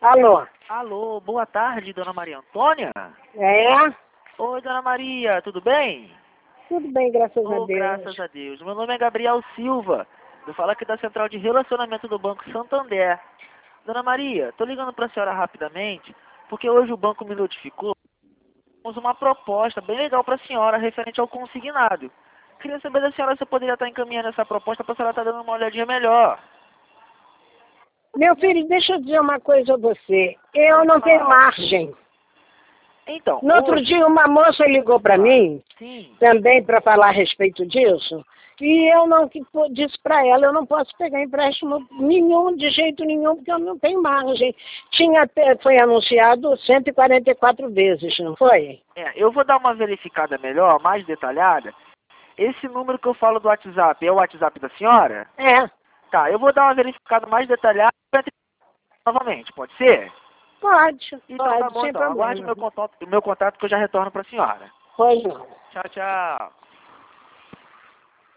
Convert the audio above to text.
Alô? Alô, boa tarde, dona Maria Antônia? É? Oi, dona Maria, tudo bem? Tudo bem, graças a Deus. Graças a Deus. Meu nome é Gabriel Silva. Eu falo aqui da Central de Relacionamento do Banco Santander. Dona Maria, tô ligando para a senhora rapidamente, porque hoje o banco me notificou. Temos uma proposta bem legal para a senhora referente ao consignado. Queria saber da senhora se eu poderia estar encaminhando essa proposta para a senhora estar dando uma olhadinha melhor. Meu filho, deixa eu dizer uma coisa a você. Eu não tenho margem. Então, No outro dia, uma moça ligou para mim, sim. também para falar a respeito disso, e eu não disse para ela, eu não posso pegar empréstimo nenhum, de jeito nenhum, porque eu não tenho margem. Foi anunciado 144 vezes, não foi? Eu vou dar uma verificada melhor, mais detalhada. Esse número que eu falo do WhatsApp é o WhatsApp da senhora? É, Tá, eu vou dar uma verificada mais detalhada novamente, pode ser? pode, Então tá bom, sem então. Aguarde problema. meu contato que eu já retorno para a senhora. Pois não. Tchau, tchau.